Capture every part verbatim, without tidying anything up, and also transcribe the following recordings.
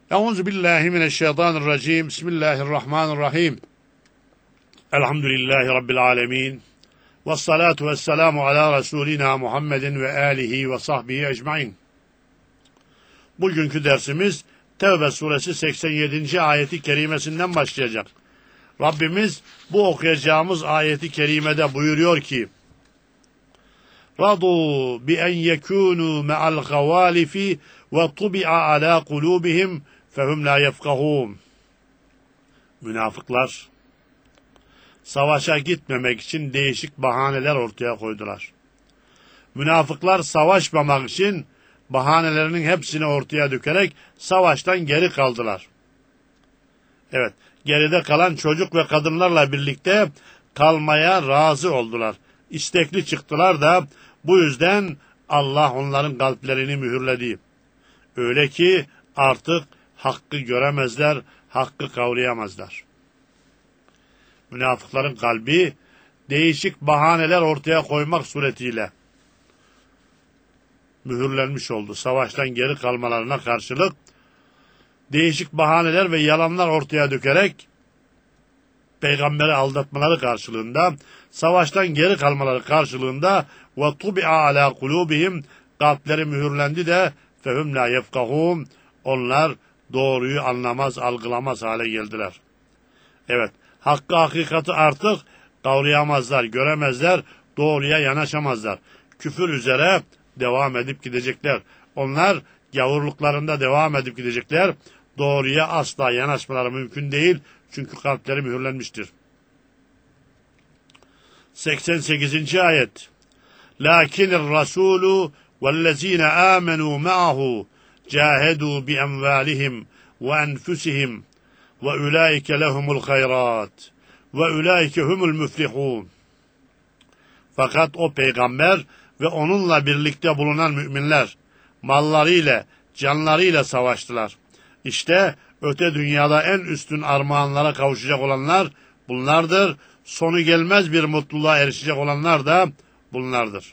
Euzu billahi mineşşeytanirracim. Bismillahirrahmanirrahim. Elhamdülillahi rabbil alamin. Ves salatu vesselamu ala Resulina Muhammedin ve alihi ve sahbihi ecmaîn. Bugünkü dersimiz Tevbe suresi seksen yedinci ayeti kerimesinden başlayacak. Rabbimiz bu okuyacağımız ayeti kerimede buyuruyor ki: Radu bi en yekunu ma'al gavalifi ve tubi'a ala kulubihim fehum la yefkahun. Münafıklar savaşa gitmemek için değişik bahaneler ortaya koydular. Münafıklar savaşmamak için bahanelerinin hepsini ortaya dökerek savaştan geri kaldılar. Evet, geride kalan çocuk ve kadınlarla birlikte kalmaya razı oldular. İstekli çıktılar da bu yüzden Allah onların kalplerini mühürledi. Öyle ki artık hakkı göremezler, hakkı kavrayamazlar. Münafıkların kalbi değişik bahaneler ortaya koymak suretiyle mühürlenmiş oldu. Savaştan geri kalmalarına karşılık değişik bahaneler ve yalanlar ortaya dökerek peygamberi aldatmaları karşılığında, savaştan geri kalmaları karşılığında ve tubi'a ala kulubihim, kalpleri mühürlendi de fehum la yefkahun, onlar doğruyu anlamaz, algılamaz hale geldiler. Evet, hakkı hakikati artık kavrayamazlar, göremezler, doğruya yanaşamazlar. Küfür üzere devam edip gidecekler. Onlar gavurluklarında devam edip gidecekler. Doğruya asla yanaşmaları mümkün değil. Çünkü kalpleri mühürlenmiştir. seksen sekizinci ayet. Lakinir Rasulü vellezine amenu ma'ahu cahedu bi emvalihim ve enfusihim ve ulaike lehumul hayrat ve ulaike humul müflihun. Fakat o peygamber ve onunla birlikte bulunan müminler mallarıyla, canlarıyla savaştılar. İşte öte dünyada en üstün armağanlara kavuşacak olanlar bunlardır. Sonu gelmez bir mutluluğa erişecek olanlar da bunlardır.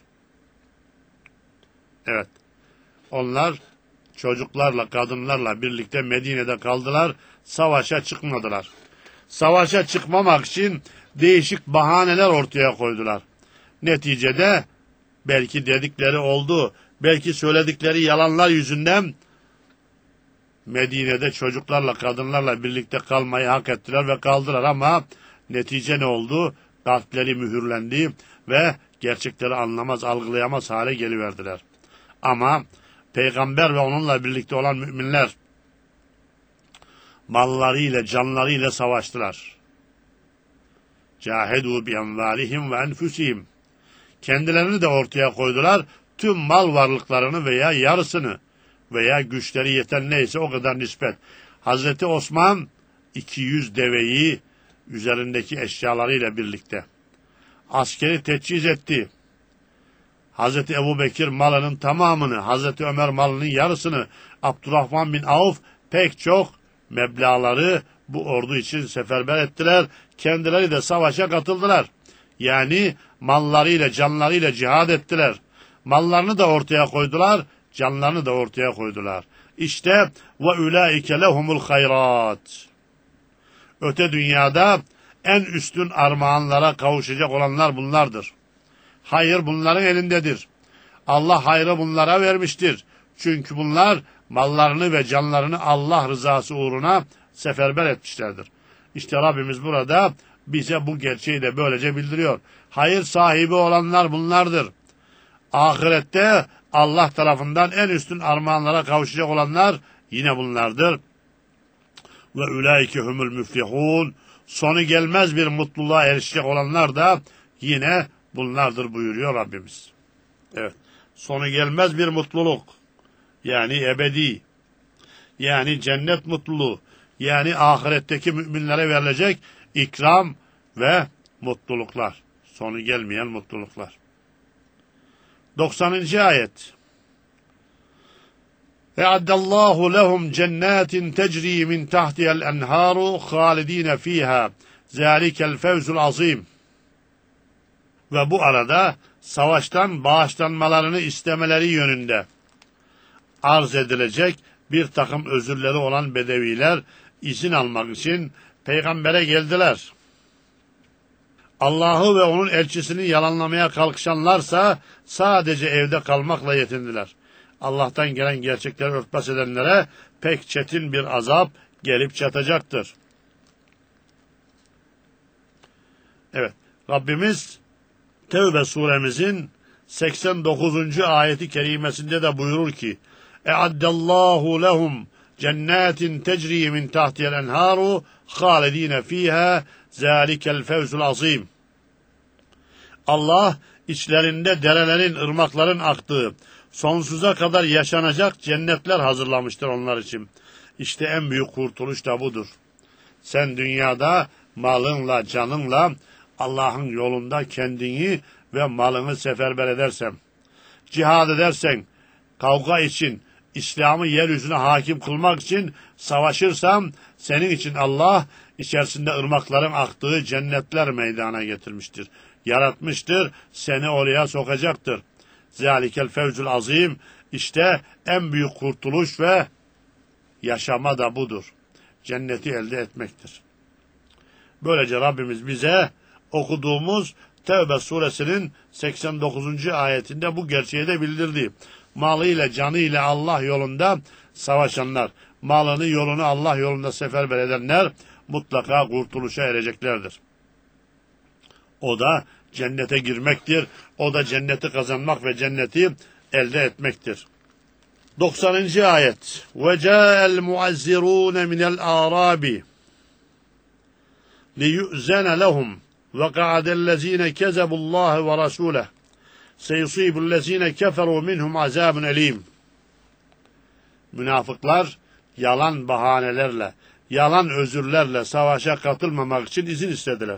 Evet, onlar çocuklarla, kadınlarla birlikte Medine'de kaldılar, savaşa çıkmadılar. Savaşa çıkmamak için değişik bahaneler ortaya koydular. Neticede belki dedikleri oldu, belki söyledikleri yalanlar yüzünden Medine'de çocuklarla, kadınlarla birlikte kalmayı hak ettiler ve kaldılar ama netice ne oldu? Kalpleri mühürlendi ve gerçekleri anlamaz, algılayamaz hale geliverdiler. Ama peygamber ve onunla birlikte olan müminler mallarıyla, canlarıyla savaştılar. Cahedu bi envalihim ve enfusihim. Kendilerini de ortaya koydular. Tüm mal varlıklarını veya yarısını veya güçleri yeten neyse o kadar nispet. Hazreti Osman iki yüz deveyi üzerindeki eşyalarıyla birlikte askeri teçhiz etti. Hazreti Ebubekir malının tamamını, Hazreti Ömer malının yarısını, Abdurrahman bin Avf pek çok meblağları bu ordu için seferber ettiler. Kendileri de savaşa katıldılar. Yani mallarıyla, canlarıyla cihad ettiler. Mallarını da ortaya koydular, canlarını da ortaya koydular. İşte ve ulaike lehumul hayrat. Öte dünyada en üstün armağanlara kavuşacak olanlar bunlardır. Hayır bunların elindedir. Allah hayrı bunlara vermiştir. Çünkü bunlar mallarını ve canlarını Allah rızası uğruna seferber etmişlerdir. İşte Rabbimiz burada bize bu gerçeği de böylece bildiriyor. Hayır sahibi olanlar bunlardır. Ahirette Allah tarafından en üstün armağanlara kavuşacak olanlar yine bunlardır. Ve ulaike humul müflihun. Sonu gelmez bir mutluluğa erişecek olanlar da yine bunlardır buyuruyor Rabbimiz. Evet. Sonu gelmez bir mutluluk. Yani ebedi. Yani cennet mutluluğu. Yani ahiretteki müminlere verilecek ikram ve mutluluklar. Sonu gelmeyen mutluluklar. doksanıncı ayet. E'addallahu lehum cennetin tecri min tahtiha'l enharu halidin fiha. Zalikel fevzul azim. Ve bu arada savaştan bağışlanmalarını istemeleri yönünde arz edilecek bir takım özürleri olan bedeviler izin almak için peygambere geldiler. Allah'ı ve onun elçisini yalanlamaya kalkışanlarsa sadece evde kalmakla yetindiler. Allah'tan gelen gerçekleri örtbas edenlere pek çetin bir azap gelip çatacaktır. Evet, Rabbimiz Tevbe suremizin seksen dokuzuncu ayeti kerimesinde de buyurur ki: "E'addallahu lehum cennetin tecri min tahtiha'l enharu halidine fiha zalikel fevzul azim." Allah içlerinde derelerin, ırmakların aktığı, sonsuza kadar yaşanacak cennetler hazırlamıştır onlar için. İşte en büyük kurtuluş da budur. Sen dünyada malınla, canınla Allah'ın yolunda kendini ve malını seferber edersen, cihad edersen, kavga için, İslam'ı yeryüzüne hakim kılmak için savaşırsan, senin için Allah içerisinde ırmakların aktığı cennetler meydana getirmiştir. Yaratmıştır, seni oraya sokacaktır. Zalikel fevzul azim, işte en büyük kurtuluş ve yaşama da budur. Cenneti elde etmektir. Böylece Rabbimiz bize okuduğumuz Tevbe suresinin seksen dokuzuncu ayetinde bu gerçeği de bildirdi. Malıyla canıyla Allah yolunda savaşanlar, malını yolunu Allah yolunda seferber edenler mutlaka kurtuluşa ereceklerdir. O da cennete girmektir. O da cenneti kazanmak ve cenneti elde etmektir. doksanıncı ayet. وَجَاءَ الْمُعَزِّرُونَ مِنَ الْآرَابِ لِيُؤْزَنَ لَهُمْ وَقَعَدَ الَّذ۪ينَ كَذَبُوا اللّٰهِ وَرَسُولَهُ سَيُصِيبُ الَّذ۪ينَ كَفَرُوا مِنْهُمْ عَذَابٌ أَل۪يمٌ. Münafıklar yalan bahanelerle, yalan özürlerle savaşa katılmamak için izin istediler.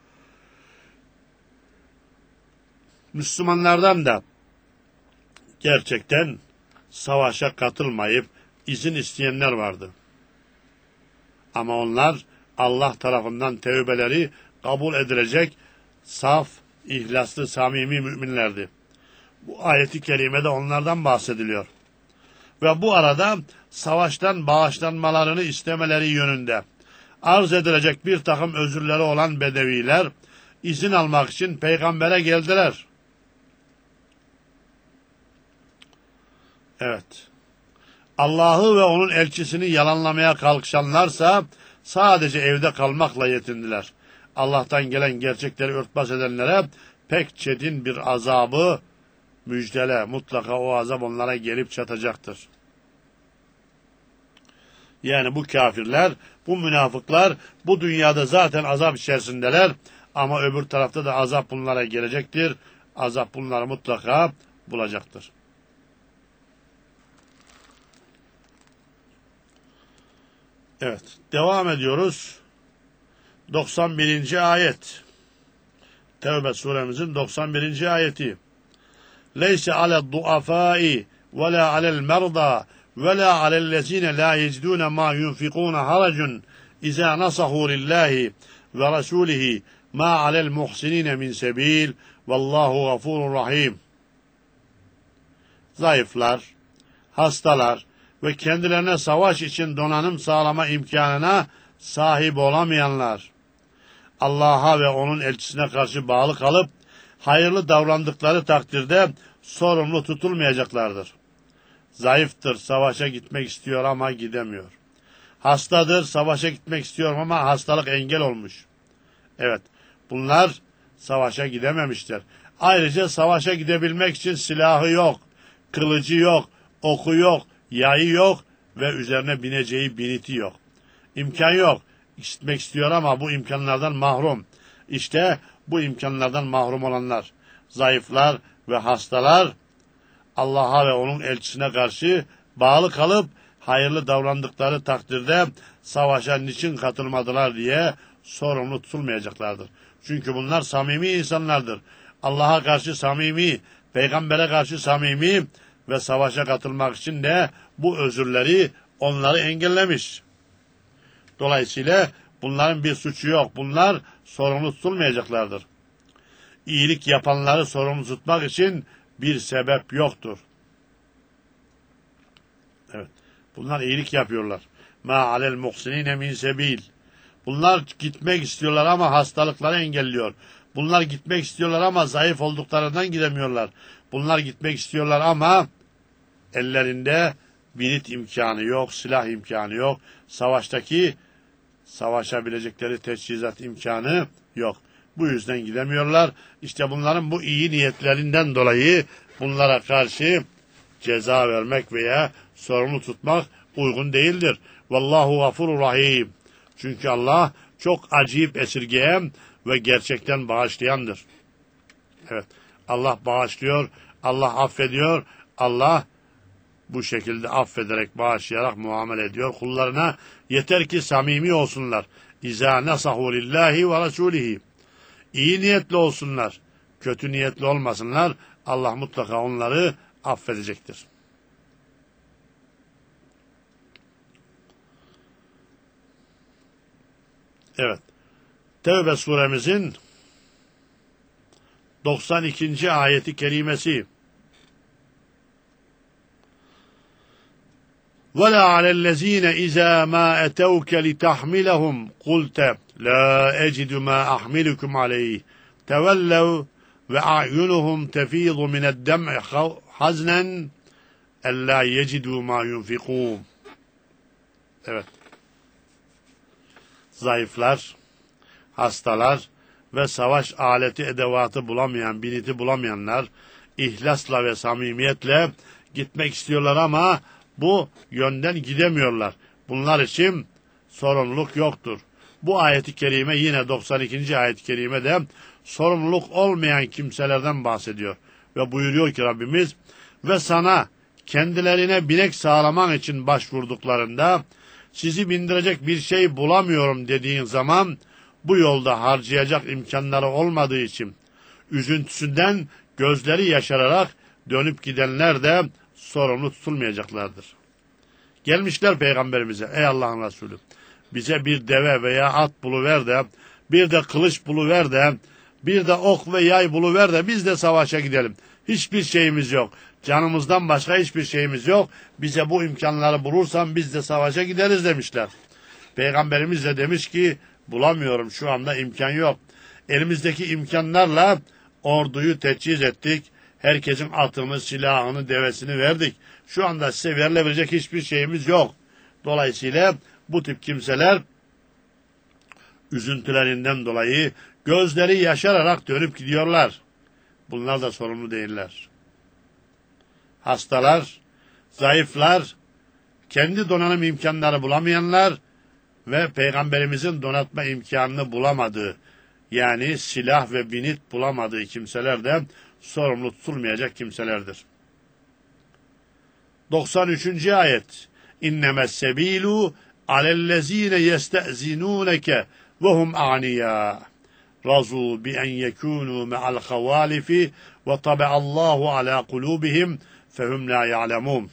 Müslümanlardan da gerçekten savaşa katılmayıp izin isteyenler vardı. Ama onlar Allah tarafından tevbeleri kabul edilecek saf, ihlaslı, samimi müminlerdi. Bu ayeti kerimede onlardan bahsediliyor. Ve bu arada savaştan bağışlanmalarını istemeleri yönünde arz edilecek bir takım özürleri olan bedeviler izin almak için peygambere geldiler. Evet. Allah'ı ve onun elçisini yalanlamaya kalkışanlarsa sadece evde kalmakla yetindiler. Allah'tan gelen gerçekleri örtbas edenlere pek çetin bir azabı müjdele. Mutlaka o azap onlara gelip çatacaktır. Yani bu kafirler, bu münafıklar bu dünyada zaten azap içerisindeler ama öbür tarafta da azap bunlara gelecektir. Azap bunları mutlaka bulacaktır. Evet, devam ediyoruz. doksan birinci ayet. Tevbe suremizin doksan birinci ayeti. Leyse alel duafai ve la alel merda ve la alellezine la yecidune ma yunfikune haracun iza nasahu lillahi ve rasulihi ma alel muhsinine min sebil vallahu gafurur rahim. Zayıflar, hastalar ve kendilerine savaş için donanım sağlama imkanına sahip olamayanlar, Allah'a ve onun elçisine karşı bağlı kalıp hayırlı davrandıkları takdirde sorumlu tutulmayacaklardır. Zayıftır, savaşa gitmek istiyor ama gidemiyor. Hastadır, savaşa gitmek istiyor ama hastalık engel olmuş. Evet, bunlar savaşa gidememişler. Ayrıca savaşa gidebilmek için silahı yok, kılıcı yok, oku yok, yayı yok ve üzerine bineceği biniti yok. İmkan yok. Gitmek istiyor ama bu imkanlardan mahrum. İşte bu imkanlardan mahrum olanlar, zayıflar ve hastalar, Allah'a ve onun elçisine karşı bağlı kalıp hayırlı davrandıkları takdirde savaşa niçin katılmadılar diye sorumlu tutulmayacaklardır. Çünkü bunlar samimi insanlardır. Allah'a karşı samimi, peygambere karşı samimi ve savaşa katılmak için de bu özürleri onları engellemiş. Dolayısıyla bunların bir suçu yok. Bunlar sorumlu tutulmayacaklardır. İyilik yapanları sorumlu tutmak için bir sebep yoktur. Evet. Bunlar iyilik yapıyorlar. Ma alel muhsinine min sebil. Bunlar gitmek istiyorlar ama hastalıkları engelliyor. Bunlar gitmek istiyorlar ama zayıf olduklarından gidemiyorlar. Bunlar gitmek istiyorlar ama ellerinde binit imkanı yok, silah imkanı yok. Savaştaki savaşabilecekleri teçhizat imkanı yok. Bu yüzden gidemiyorlar. İşte bunların bu iyi niyetlerinden dolayı bunlara karşı ceza vermek veya sorumlu tutmak uygun değildir. Vallahu gafurur rahim. Çünkü Allah çok acayip esirgeyen ve gerçekten bağışlayandır. Evet, Allah bağışlıyor, Allah affediyor, Allah bu şekilde affederek, bağışlayarak muamele ediyor kullarına. Yeter ki samimi olsunlar. İzâ nasahu lillahi ve rasûlihi. İyi niyetli olsunlar, kötü niyetli olmasınlar. Allah mutlaka onları affedecektir. Evet. Tevbe suremizin doksan ikinci ayeti kerimesi. وَلَا عَلَى الَّذ۪ينَ اِذَا مَا اَتَوْكَ لِتَحْمِلَهُمْ قُلْتَ لَا اَجِدُ مَا اَحْمِلُكُمْ عَلَيْهِ تَوَلَّوْا وَاَعْيُنُهُمْ تَف۪يضُ مِنَ الدَّمْعِ حَزْنًا اَلَّا يَجِدُوا مَا يُنْفِقُونَ. Evet. Zayıflar, hastalar ve savaş aleti edevatı bulamayan, biniti bulamayanlar ihlasla ve samimiyetle gitmek istiyorlar ama bu yönden gidemiyorlar. Bunlar için sorumluluk yoktur. Bu ayet-i kerime yine doksan ikinci ayet-i kerimede sorumluluk olmayan kimselerden bahsediyor. Ve buyuruyor ki Rabbimiz, ve sana kendilerine binek sağlaman için başvurduklarında sizi bindirecek bir şey bulamıyorum dediğin zaman bu yolda harcayacak imkanları olmadığı için üzüntüsünden gözleri yaşararak dönüp gidenler de sorumlu tutulmayacaklardır. Gelmişler Peygamberimize, ey Allah'ın Resulü, bize bir deve veya at buluver de, bir de kılıç buluver de, bir de ok ve yay buluver de biz de savaşa gidelim. Hiçbir şeyimiz yok. Canımızdan başka hiçbir şeyimiz yok. Bize bu imkanları bulursan biz de savaşa gideriz demişler. Peygamberimiz de demiş ki, bulamıyorum, şu anda imkan yok. Elimizdeki imkanlarla orduyu teçhiz ettik. Herkesin atını, silahını, devesini verdik. Şu anda size verilebilecek hiçbir şeyimiz yok. Dolayısıyla bu tip kimseler üzüntülerinden dolayı gözleri yaşararak dönüp gidiyorlar. Bunlar da sorumlu değiller. Hastalar, zayıflar, kendi donanım imkanları bulamayanlar ve Peygamberimizin donatma imkanını bulamadığı, yani silah ve binit bulamadığı kimseler de sorumlu tutulmayacak kimselerdir. doksan üçüncü ayet. İnnemes sebilu alellezine yestezinunke ve hum a'niya. Razu bi en yekunu me'al havalifi ve tabe'allahu ala kulubihim fehum la ya'lemun.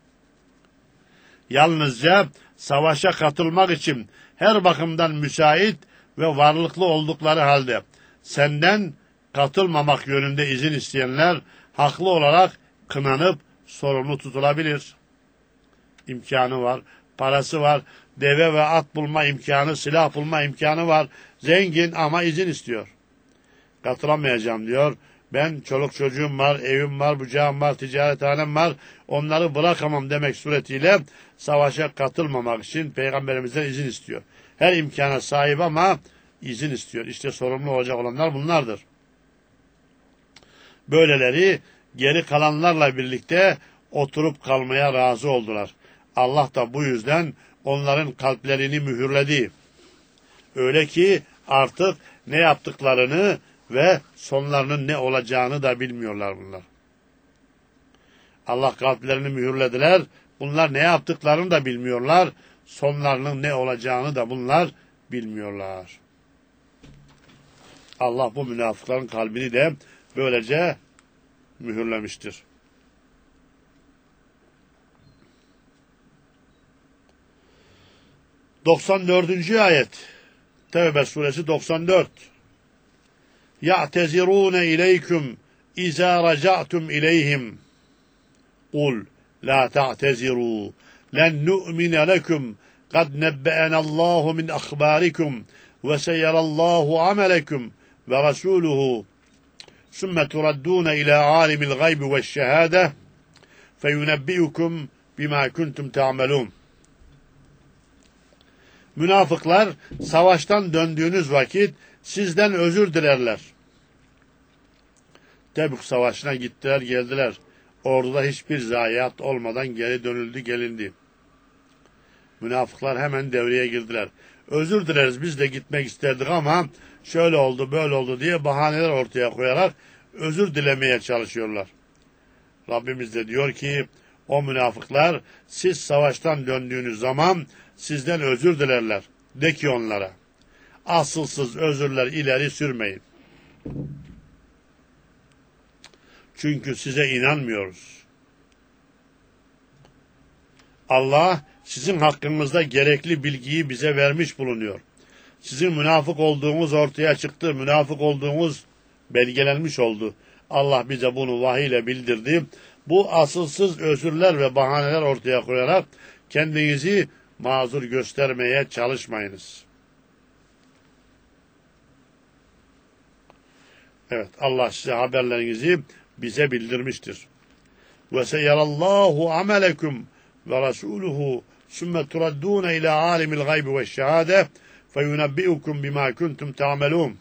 Yalnızca savaşa katılmak için her bakımdan müsait ve varlıklı oldukları halde senden katılmamak yönünde izin isteyenler haklı olarak kınanıp sorumlu tutulabilir. İmkanı var, parası var, deve ve at bulma imkanı, silah bulma imkanı var. Zengin ama izin istiyor. Katılamayacağım diyor. Ben çoluk çocuğum var, evim var, bucağım var, ticarethanem var. Onları bırakamam demek suretiyle savaşa katılmamak için Peygamberimizden izin istiyor. Her imkana sahip ama izin istiyor. İşte sorumlu olacak olanlar bunlardır. Böyleleri geri kalanlarla birlikte oturup kalmaya razı oldular. Allah da bu yüzden onların kalplerini mühürledi. Öyle ki artık ne yaptıklarını ve sonlarının ne olacağını da bilmiyorlar bunlar. Allah kalplerini mühürlediler. Bunlar ne yaptıklarını da bilmiyorlar. Sonlarının ne olacağını da bunlar bilmiyorlar. Allah bu münafıkların kalbini de böylece mühürlemiştir. doksan dördüncü ayet. Tevbe suresi doksan dört. يَعْتَزِرُونَ اِلَيْكُمْ اِذَا رَجَعْتُمْ اِلَيْهِمْ قُلْ لَا تَعْتَزِرُوا len nu'mine lekum kad nebbe'enallahu min akhbarikum ve seyerallahu amelekum ve resuluhu sümme turaddûne ilâ âlimil gaybi ve şehâde feyunebbi'ukum bima kuntum ta'melûn. Münafıklar savaştan döndüğünüz vakit sizden özür dilerler. Tebük savaşına gittiler geldiler. Orduda hiçbir zayiat olmadan geri dönüldü gelindi. Münafıklar hemen devreye girdiler. Özür dileriz, biz de gitmek isterdik ama şöyle oldu böyle oldu diye bahaneler ortaya koyarak özür dilemeye çalışıyorlar. Rabbimiz de diyor ki o münafıklar siz savaştan döndüğünüz zaman sizden özür dilerler. De ki onlara asılsız özürler ileri sürmeyin. Çünkü size inanmıyoruz. Allah sizin hakkınızda gerekli bilgiyi bize vermiş bulunuyor. Sizin münafık olduğunuz ortaya çıktı, münafık olduğunuz belgelenmiş oldu. Allah bize bunu vahiy ile bildirdi. Bu asılsız özürler ve bahaneler ortaya koyarak kendinizi mazur göstermeye çalışmayınız. Evet, Allah size haberlerinizi bize bildirmiştir. Ve seyerallahu amelekum ve rasuluhu sümme turaddûne ilâ âlimil gaybi ve şehâde feyunebbi'ukum bima kuntum ta'melûn.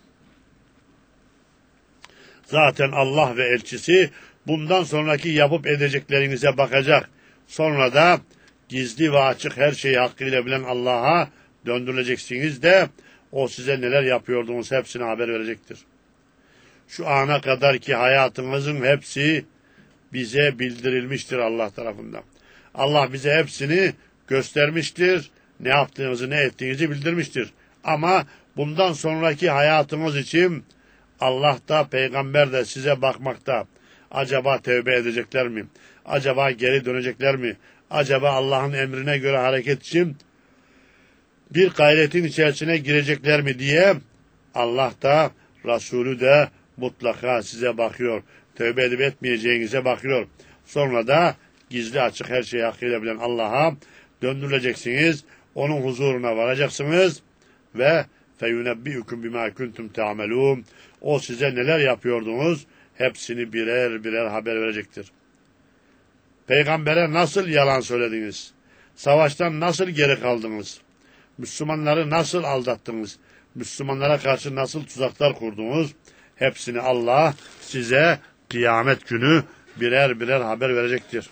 Zaten Allah ve elçisi bundan sonraki yapıp edeceklerinize bakacak. Sonra da gizli ve açık her şeyi hakkıyla bilen Allah'a döndürüleceksiniz de o size neler yapıyordunuz hepsine haber verecektir. Şu ana kadarki hayatınızın hepsi bize bildirilmiştir Allah tarafından. Allah bize hepsini göstermiştir. Ne yaptığınızı, ne ettiğinizi bildirmiştir. Ama bundan sonraki hayatınız için Allah da, peygamber de size bakmakta. Acaba tevbe edecekler mi? Acaba geri dönecekler mi? Acaba Allah'ın emrine göre hareket için bir gayretin içerisine girecekler mi diye Allah da, Resulü de mutlaka size bakıyor. Tövbe edip etmeyeceğinize bakıyor. Sonra da gizli açık her şeyi hakkıyla bilen Allah'a döndürüleceksiniz. Onun huzuruna varacaksınız ve feyunebbi'ukum bima kuntum ta'melûn. O size neler yapıyordunuz hepsini birer birer haber verecektir. Peygambere nasıl yalan söylediniz? Savaştan nasıl geri kaldınız? Müslümanları nasıl aldattınız? Müslümanlara karşı nasıl tuzaklar kurdunuz? Hepsini Allah size kıyamet günü birer birer haber verecektir.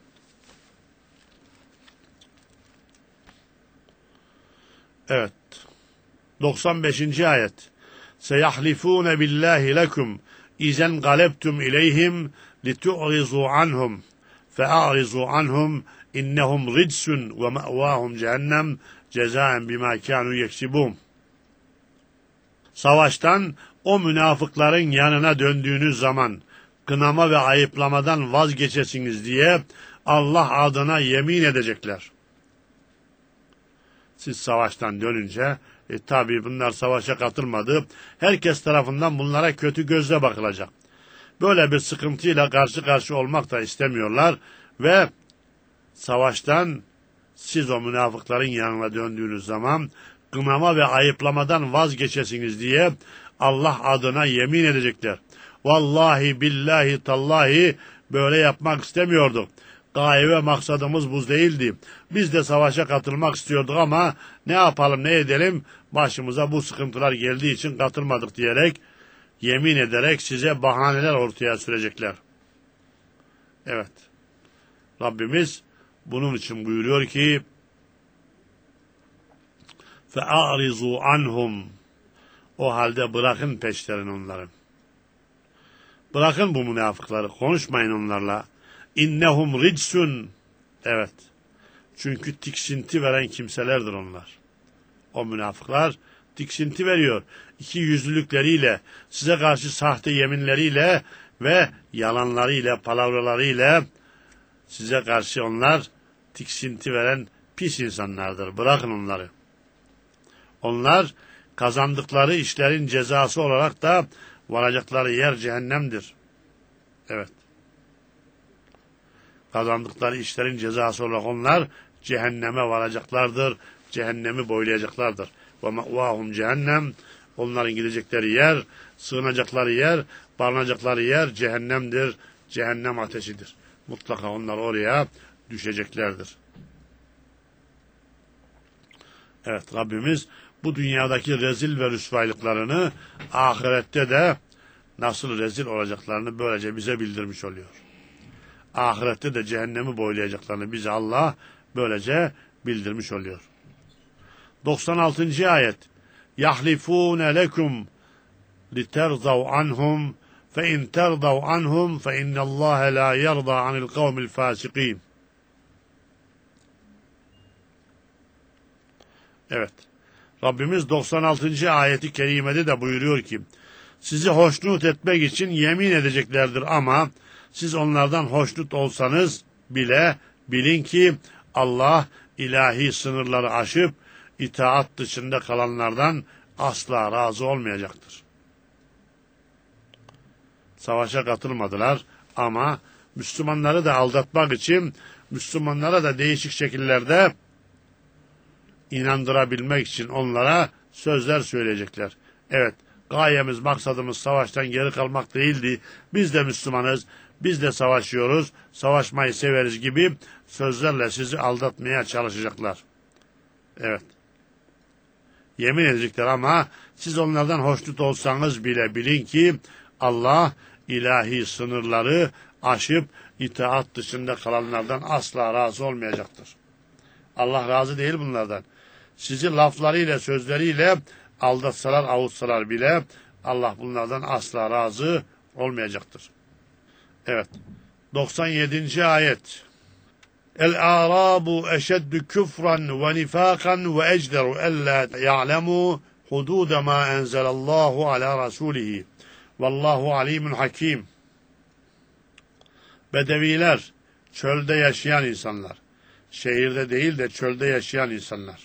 Evet. doksan beşinci ayet. Seyahlifûne billahi lekum izen galebtum ileyhim litu'rizu anhum fe'arizu anhum innehum ridsun ve me'vâhum cehennem cezaen bimâ kânû yeksibûn. Savaştan o münafıkların yanına döndüğünüz zaman kınama ve ayıplamadan vazgeçesiniz diye Allah adına yemin edecekler. Siz savaştan dönünce e, tabi bunlar savaşa katılmadı. Herkes tarafından bunlara kötü gözle bakılacak. Böyle bir sıkıntıyla karşı karşı olmak da istemiyorlar ve savaştan siz o münafıkların yanına döndüğünüz zaman kınama ve ayıplamadan vazgeçesiniz diye Allah adına yemin edecekler. Vallahi billahi tallahi böyle yapmak istemiyorduk. Gaye ve maksadımız bu değildi. Biz de savaşa katılmak istiyorduk ama ne yapalım ne edelim başımıza bu sıkıntılar geldiği için katılmadık diyerek yemin ederek size bahaneler ortaya sürecekler. Evet. Rabbimiz bunun için buyuruyor ki fe'arizu anhum. O halde bırakın peşlerini onların. Bırakın bu münafıkları. Konuşmayın onlarla. İnnehum ridsun. Evet. Çünkü tiksinti veren kimselerdir onlar. O münafıklar tiksinti veriyor. İki yüzlülükleriyle, size karşı sahte yeminleriyle ve yalanlarıyla, palavralarıyla size karşı onlar tiksinti veren pis insanlardır. Bırakın onları. Onlar kazandıkları işlerin cezası olarak da varacakları yer cehennemdir. Evet. Kazandıkları işlerin cezası olarak onlar cehenneme varacaklardır. Cehennemi boylayacaklardır. Ve ma'vahum cehennem. Onların gidecekleri yer, sığınacakları yer, barınacakları yer cehennemdir. Cehennem ateşidir. Mutlaka onlar oraya düşeceklerdir. Evet, Rabbimiz bu dünyadaki rezil ve rüsvaylıklarını ahirette de nasıl rezil olacaklarını böylece bize bildirmiş oluyor. Ahirette de cehennemi boylayacaklarını bize Allah böylece bildirmiş oluyor. doksan altıncı ayet. Yahlifûne lekum literzav anhum fe in terzav anhum fe innallâhe lâ yerda anil kavmil fâsikîn. Evet. Rabbimiz doksan altıncı ayeti kerimede de buyuruyor ki, sizi hoşnut etmek için yemin edeceklerdir ama siz onlardan hoşnut olsanız bile bilin ki Allah ilahi sınırları aşıp itaat dışında kalanlardan asla razı olmayacaktır. Savaşa katılmadılar ama Müslümanları da aldatmak için Müslümanlara da değişik şekillerde inandırabilmek için onlara sözler söyleyecekler. Evet, gayemiz, maksadımız savaştan geri kalmak değildi. Biz de Müslümanız, biz de savaşıyoruz, savaşmayı severiz gibi sözlerle sizi aldatmaya çalışacaklar. Evet. Yemin edecekler ama siz onlardan hoşnut olsanız bile bilin ki Allah ilahi sınırları aşıp itaat dışında kalanlardan asla razı olmayacaktır. Allah razı değil bunlardan. Sizi laflarıyla, sözleriyle aldatsalar, avutsalar bile Allah bunlardan asla razı olmayacaktır. Evet. doksan yedinci ayet. El-a'rabu eşeddü küfran ve nifakan ve ecderu ella ya'lemu hudude ma enzelallahu ala rasulihi. Vallahu alimun hakim. Bedeviler, çölde yaşayan insanlar. Şehirde değil de çölde yaşayan insanlar.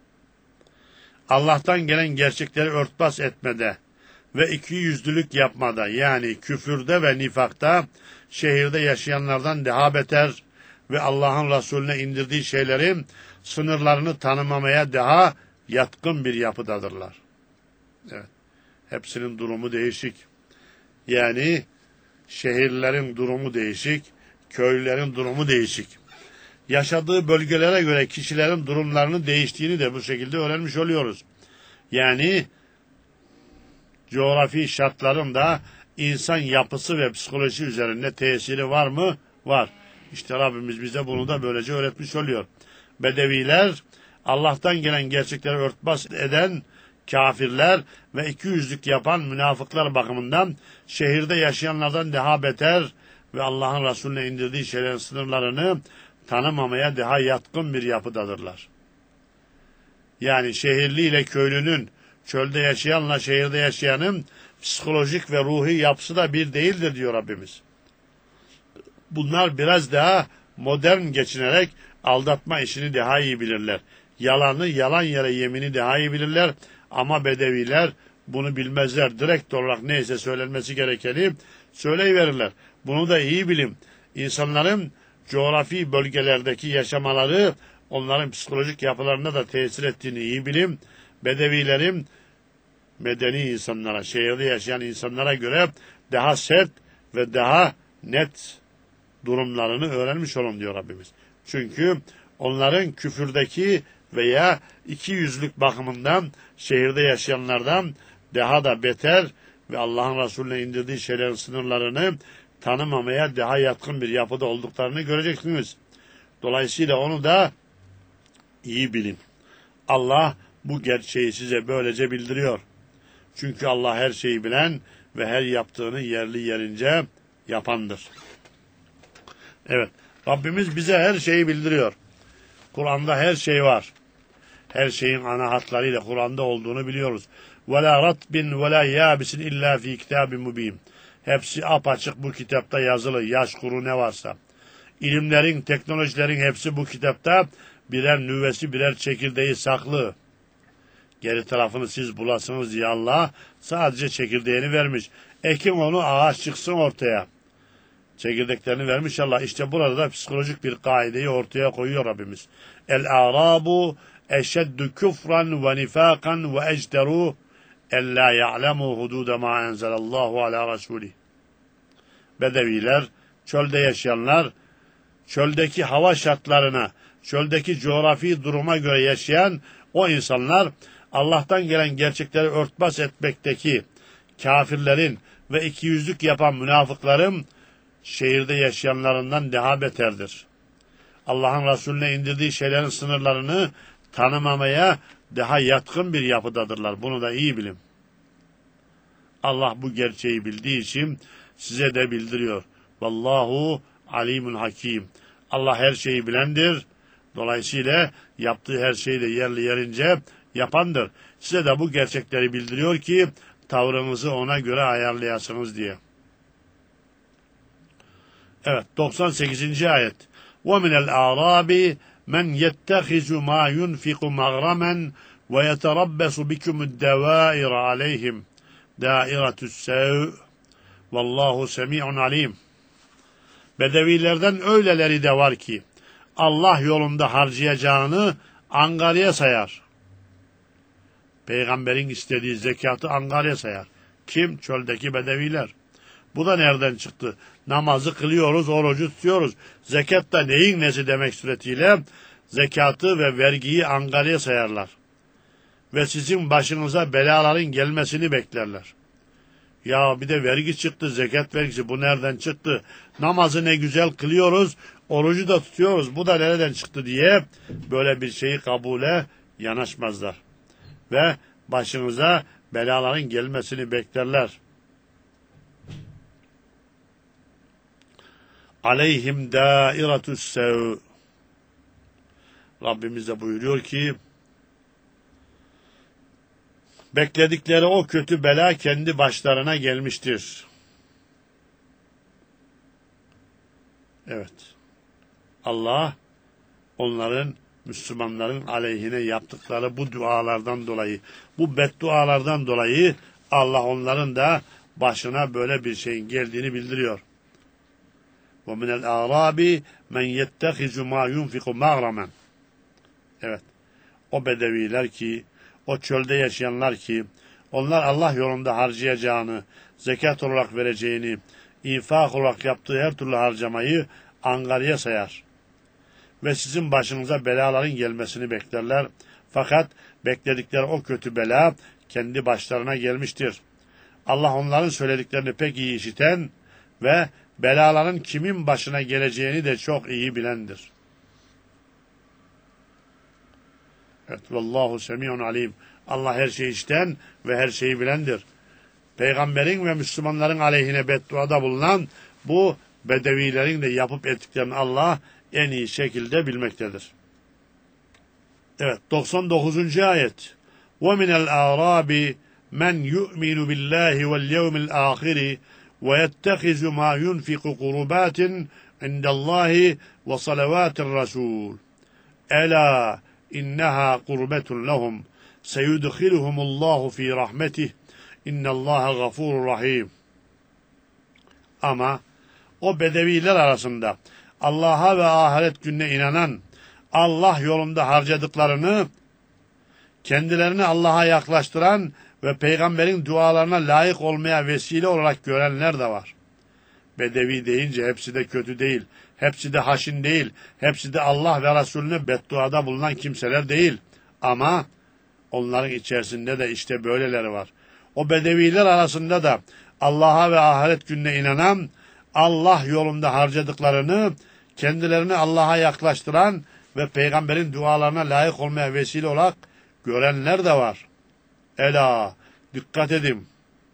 Allah'tan gelen gerçekleri örtbas etmede ve ikiyüzlülük yapmada, yani küfürde ve nifakta şehirde yaşayanlardan daha beter ve Allah'ın Resulüne indirdiği şeylerin sınırlarını tanımamaya daha yatkın bir yapıdadırlar. Evet. Hepsinin durumu değişik. Yani şehirlerin durumu değişik, köylülerin durumu değişik. Yaşadığı bölgelere göre kişilerin durumlarının değiştiğini de bu şekilde öğrenmiş oluyoruz. Yani coğrafi şartların da insan yapısı ve psikolojisi üzerinde tesiri var mı? Var. İşte Rabbimiz bize bunu da böylece öğretmiş oluyor. Bedeviler, Allah'tan gelen gerçekleri örtbas eden kafirler ve ikiyüzlük yapan münafıklar bakımından şehirde yaşayanlardan daha beter ve Allah'ın Resulüne indirdiği şeylerin sınırlarını tanımamaya daha yatkın bir yapıdadırlar. Yani şehirli ile köylünün, çölde yaşayanla şehirde yaşayanın psikolojik ve ruhi yapısı da bir değildir diyor Rabbimiz. Bunlar biraz daha modern geçinerek aldatma işini daha iyi bilirler. Yalanı, yalan yere yemini daha iyi bilirler. Ama bedeviler bunu bilmezler. Direkt olarak neyse söylenmesi gerekeni söyleyiverirler. Bunu da iyi bilin. İnsanların coğrafi bölgelerdeki yaşamaları onların psikolojik yapılarına da tesir ettiğini iyi bilin. Bedevilerin medeni insanlara, şehirde yaşayan insanlara göre daha sert ve daha net durumlarını öğrenmiş olun diyor Rabbimiz. Çünkü onların küfürdeki veya iki yüzlük bakımından şehirde yaşayanlardan daha da beter ve Allah'ın Resulüne indirdiği şeylerin sınırlarını tanımamaya daha yatkın bir yapıda olduklarını göreceksiniz. Dolayısıyla onu da iyi bilin. Allah bu gerçeği size böylece bildiriyor. Çünkü Allah her şeyi bilen ve her yaptığını yerli yerince yapandır. Evet, Rabbimiz bize her şeyi bildiriyor. Kur'an'da her şey var. Her şeyin ana hatlarıyla Kur'an'da olduğunu biliyoruz. وَلَا رَتْبٍ وَلَا يَابِسٍ اِلَّا ف۪ي كِتَابٍ مُب۪ينٍ. Hepsi apaçık bu kitapta yazılı, yaş kuru ne varsa. İlimlerin, teknolojilerin hepsi bu kitapta birer nüvesi, birer çekirdeği saklı. Geri tarafını siz bulasınız diye Allah sadece çekirdeğini vermiş. Ekin onu, ağaç çıksın ortaya. Çekirdeklerini vermiş Allah. İşte burada da psikolojik bir kaideyi ortaya koyuyor Rabbimiz. El-a'rabu eşeddü küfran ve nifakan ve ecderu ella ya'lemu hudude ma enzelallahu ala rasulih. Bedeviler, çölde yaşayanlar, çöldeki hava şartlarına, çöldeki coğrafi duruma göre yaşayan o insanlar, Allah'tan gelen gerçekleri örtbas etmekteki kafirlerin ve ikiyüzlük yapan münafıkların şehirde yaşayanlarından daha beterdir. Allah'ın Resulüne indirdiği şeylerin sınırlarını tanımamaya daha yatkın bir yapıdadırlar. Bunu da iyi bilin. Allah bu gerçeği bildiği için size de bildiriyor. Vallahu alimun hakim. Allah her şeyi bilendir. Dolayısıyla yaptığı her şeyi de yerli yerince yapandır. Size de bu gerçekleri bildiriyor ki tavrınızı ona göre ayarlayasınız diye. Evet, doksan sekizinci ayet. وَمِنَ الْاَعْرَابِ مَنْ يَتَّخِذُ مَا يُنْفِقُ مَغْرَمًا وَيَتَرَبَّسُ بِكُمُ الدَّوَائِرَ عَلَيْهِمْ دَائِرَةُ السَّوْءِ وَاللّٰهُ سَمِيعٌ عَلِيمٌ. Bedevilerden öyleleri de var ki Allah yolunda harcayacağını angarya sayar. Peygamberin istediği zekatı angarya sayar. Kim? Çöldeki bedeviler. Bu da nereden çıktı? Namazı kılıyoruz, orucu tutuyoruz. Zekat da neyin nesi demek suretiyle zekatı ve vergiyi angarya sayarlar. Ve sizin başınıza belaların gelmesini beklerler. Ya bir de vergi çıktı, zekat vergisi, bu nereden çıktı? Namazı ne güzel kılıyoruz, orucu da tutuyoruz, bu da nereden çıktı diye böyle bir şeyi kabule yanaşmazlar. Ve başınıza belaların gelmesini beklerler. Aleyhim dâiratü's sev. Rabbimiz de buyuruyor ki bekledikleri o kötü bela kendi başlarına gelmiştir. Evet. Allah onların, Müslümanların aleyhine yaptıkları bu dualardan dolayı, bu beddualardan dolayı Allah onların da başına böyle bir şeyin geldiğini bildiriyor. وَمِنَ الْاَعْرَابِ مَنْ يَتَّخِذُ مَا يُنْفِقُ مَغْرَمًا. Evet. O bedeviler ki, o çölde yaşayanlar ki, onlar Allah yolunda harcayacağını, zekat olarak vereceğini, infak olarak yaptığı her türlü harcamayı angarya sayar. Ve sizin başınıza belaların gelmesini beklerler. Fakat bekledikleri o kötü bela kendi başlarına gelmiştir. Allah onların söylediklerini pek iyi işiten ve belaların kimin başına geleceğini de çok iyi bilendir. Evet, vallahu semi'un alim. Allah her şeyi işiten ve her şeyi bilendir. Peygamberin ve Müslümanların aleyhine bedduada bulunan bu bedevilerin de yapıp ettiklerini Allah en iyi şekilde bilmektedir. Evet, doksan dokuzuncu ayet. وَمِنَ الْاَعْرَابِ مَنْ يُؤْمِنُ بِاللّٰهِ وَالْيَوْمِ الْآخِرِ وَيَتَّخِذُ مَا يُنْفِقُ قُرُبَاتٍ عِنْدَ اللّٰهِ وَصَلَوَاتِ الرَّسُولِ أَلَا إِنَّهَا قُرْبَةٌ لَهُمْ سَيُدْخِلُهُمُ اللّٰهُ فِي رَحْمَتِهِ اِنَّ اللّٰهَ غَفُورٌ رَحِيمٌ. Ama o bedeviler arasında Allah'a ve ahiret gününe inanan, Allah yolunda harcadıklarını kendilerini Allah'a yaklaştıran ve peygamberin dualarına layık olmaya vesile olarak görenler de var. Bedevi deyince hepsi de kötü değil, hepsi de haşin değil, hepsi de Allah ve Resulüne bedduada bulunan kimseler değil. Ama onların içerisinde de işte böyleleri var. O bedeviler arasında da Allah'a ve ahiret gününe inanan, Allah yolunda harcadıklarını kendilerini Allah'a yaklaştıran ve peygamberin dualarına layık olmaya vesile olarak görenler de var. Ela, dikkat edin.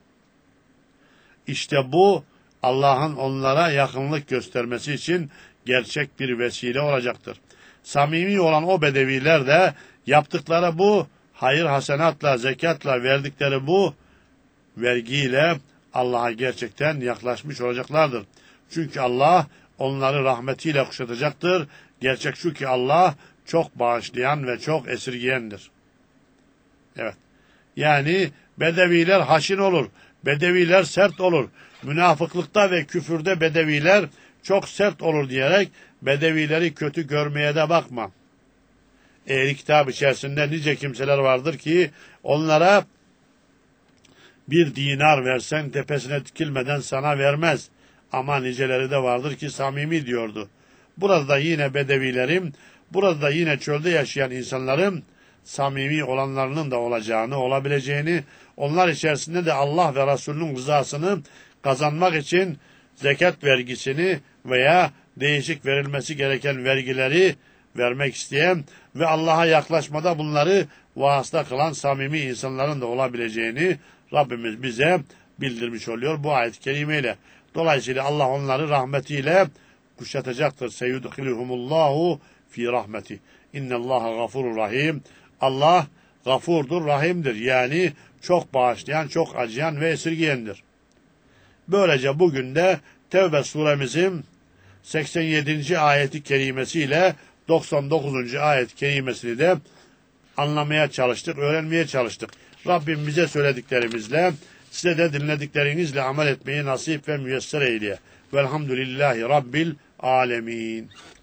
İşte bu Allah'ın onlara yakınlık göstermesi için gerçek bir vesile olacaktır. Samimi olan o bedeviler de yaptıkları bu hayır hasenatla, zekatla verdikleri bu vergiyle Allah'a gerçekten yaklaşmış olacaklardır. Çünkü Allah onları rahmetiyle kuşatacaktır. Gerçek şu ki Allah çok bağışlayan ve çok esirgeyendir. Evet. Yani bedeviler haşin olur, Bedeviler sert olur. Münafıklıkta ve küfürde bedeviler çok sert olur diyerek bedevileri kötü görmeye de bakma. Ehli kitap içerisinde nice kimseler vardır ki onlara bir dinar versen tepesine dikilmeden sana vermez. Ama niceleri de vardır ki samimi diyordu. Burada yine bedevilerim, burada yine çölde yaşayan insanların samimi olanlarının da olacağını, olabileceğini, onlar içerisinde de Allah ve Resulünün rızasını kazanmak için zekat vergisini veya değişik verilmesi gereken vergileri vermek isteyen ve Allah'a yaklaşmada bunları vasıta kılan samimi insanların da olabileceğini Rabbimiz bize bildirmiş oluyor bu ayet-i kerimeyle. Dolayısıyla Allah onları rahmetiyle kuşatacaktır. Seyyudhilhumullahu fi rahmeti. İnnallaha gafurur rahim. Allah gafurdur, rahimdir. Yani çok bağışlayan, çok acıyan ve esirgeyendir. Böylece bugün de Tevbe suremizin seksen yedinci ayeti kerimesiyle doksan dokuzuncu ayet kerimesini de anlamaya çalıştık, öğrenmeye çalıştık. Rabbim bize söylediklerimizle, size de dinlediklerinizle amel etmeyi nasip ve müyesser eyleye. Velhamdülillahi Rabbil alemin.